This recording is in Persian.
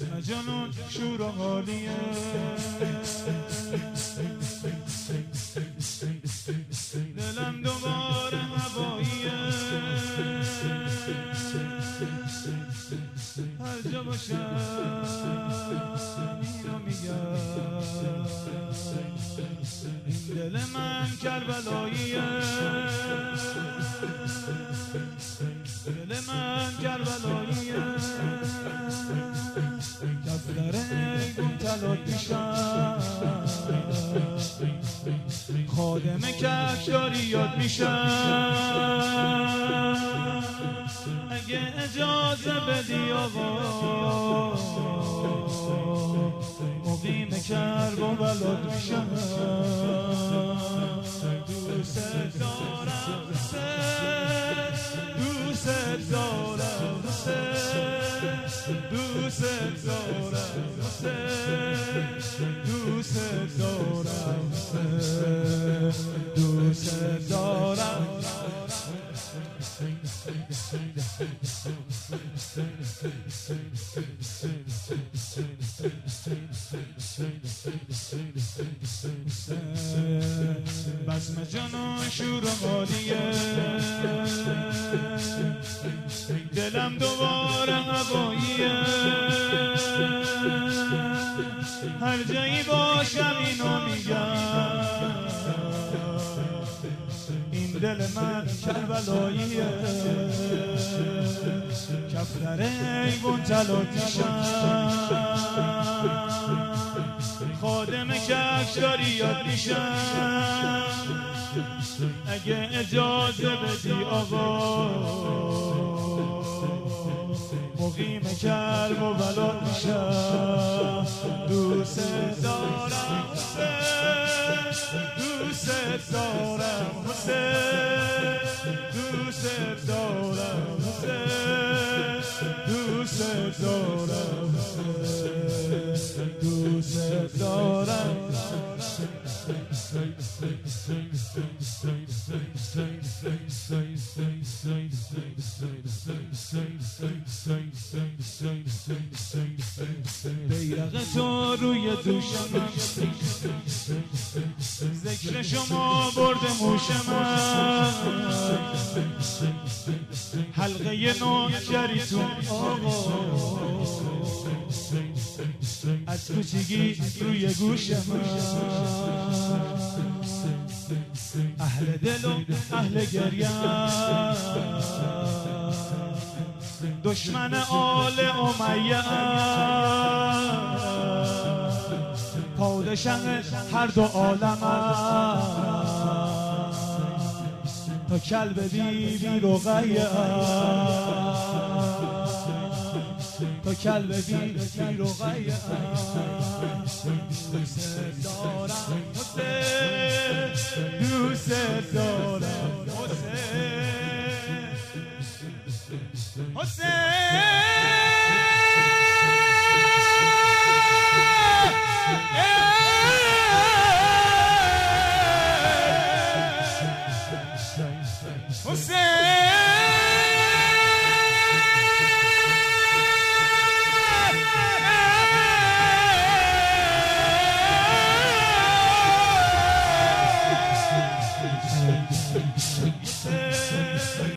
بزم جنون شور و حالیه دلم دوباره هواییه هر جا باشم اینو میگم این دل من کربلاییه دل من کربلاییه دفتر ایگون تلاش میشم خادم کفشاری یاد میشم اگه اجازه بدی آقا مقیم کرب و بلاد میشم دوست دارم دوست دارم دوست دارم دوست دارم دوست دارم بزم جنون شور و حالیه دلم دوباره هواییه هر جایی باشم اینو میگم این دل من کربلاییه کفتر ایگون تلاش میشم خادم کفشاری یاد میشم اگه اجازه بدی آقا مقیم کرب و بلاد میشم دوست دارم دوست دارم دوست دارم دوست دارم دوست دارم بیرق تو روی دوشم ذکر شما برده موش من حلقه نوکریتون آقا از کوچگی روی گوش من اهل دل و اهل گریم دشمن آل امیه پادشاه هر دو عالم تا کلب بی رقیه تا کلب بی رقیه دوست دارم دوست دارم حسین